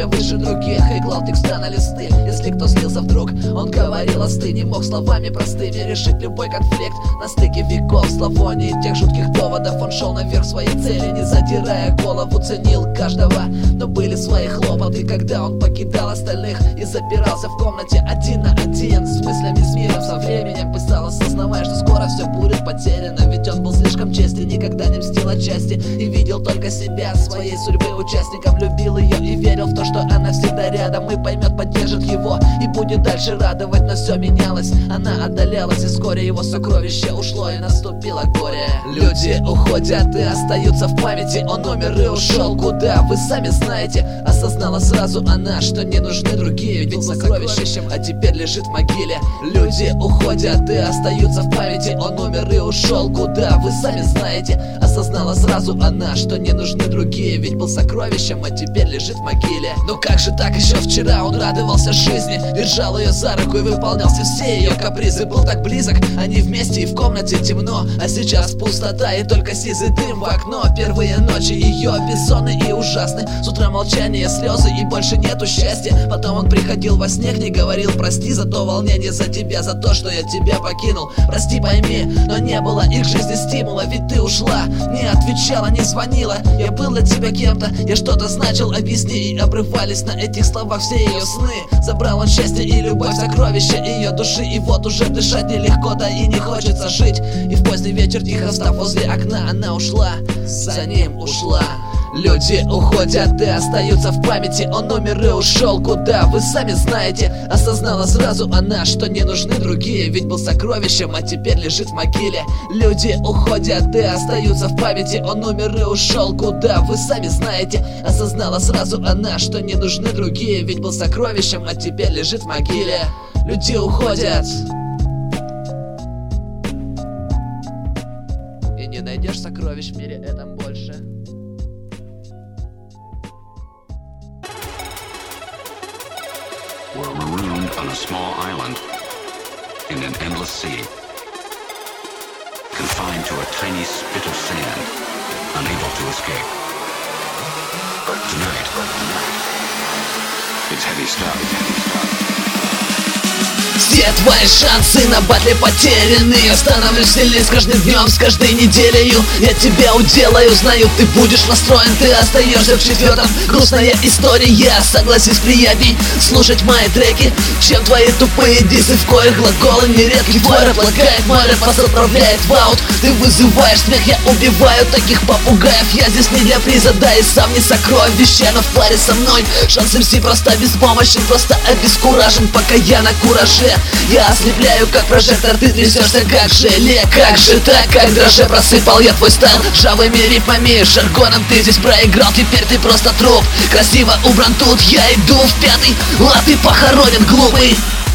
себя выше других и клал текста на листы. Если кто злился вдруг, он говорил остынь. Не мог словами простыми решить любой конфликт. На стыке веков, зловоний тех жутких доводов, он шел наверх своей цели, не задирая голову, ценил каждого. Но были свои хлопоты, когда он покидал остальных и запирался в комнате один на один с мыслями, с миром. Со временем писал, осознавая, что скоро все будет потеряно. Ведь он был слишком честен, никогда не мстил отчасти и видел только себя, своей судьбы участником. Любил ее и верил в то, что она всегда рядом и поймет, поддержит его и будет дальше радовать. Но все менялось, она отдалялась, и вскоре его сокровище ушло, и наступило горе. Люди уходят и остаются в памяти. Он умер и ушел куда, вы сами знаете. Осознала сразу она, что не нужны другие, ведь был сокровищем, а теперь лежит в могиле. Люди уходят и остаются в памяти. Он умер и ушел куда, вы сами знаете. Осознала сразу она, что не нужны другие, ведь был сокровищем, а теперь лежит в могиле. Ну как же так, еще вчера он радовался жизни, держал ее за руку и выполнялся все ее капризы. Был так близок, они вместе и в комнате темно, а сейчас пустота и только сизый дым в окно. Первые ночи ее бессонны и ужасны, с утра молчание, слезы и больше нету счастья. Потом он приходил во сне к ней, говорил прости за то волнение, за тебя, за то, что я тебя покинул. Прости, пойми, но не было их в жизни стимула, ведь ты ушла, не отвечала, не звонила. Я был для тебя кем-то, я что-то значил, объясни. И обрывались на этих словах все ее сны. Забрал он счастье и любовь, сокровища ее души. И вот уже дышать нелегко, да и не хочется жить. И в поздний вечер, тихо встав возле окна, она ушла, за ним ушла. Люди уходят и остаются в памяти. Он умер и ушел куда, вы сами знаете. Осознала сразу она, что не нужны другие, ведь был сокровищем, а теперь лежит в могиле. Люди уходят и остаются в памяти. Он умер и ушел куда, вы сами знаете. Осознала сразу она, что не нужны другие, ведь был сокровищем, а теперь лежит в могиле. Люди уходят, и не найдешь сокровищ в мире этом больше. Were marooned on a small island in an endless sea, confined to a tiny spit of sand, unable to escape. But tonight, it's heavy stuff. Все твои шансы на батле потеряны. Я становлюсь сильнее с каждым днем, с каждой неделею. Я тебя уделаю, знаю, ты будешь настроен. Ты остаешься в четвертом, грустная история. Согласись, приятней слушать мои треки, чем твои тупые дисы, в коих глаголы нередки. Твой рэп лагает, мой рэп вас отправляет в аут. Ты вызываешь смех, я убиваю таких попугаев. Я здесь не для приза, да и сам не сокровище, но в паре со мной шанс МС просто беспомощен, просто обескуражен, пока я на кураже. Я ослепляю, как прожектор, ты трясешься, как желе. Как же так, как дрожже просыпал я твой стайл ржавыми рифмами, жаргоном ты здесь проиграл, теперь ты просто труп. Красиво убран тут, я иду в пятый, а ты похоронен, глупый.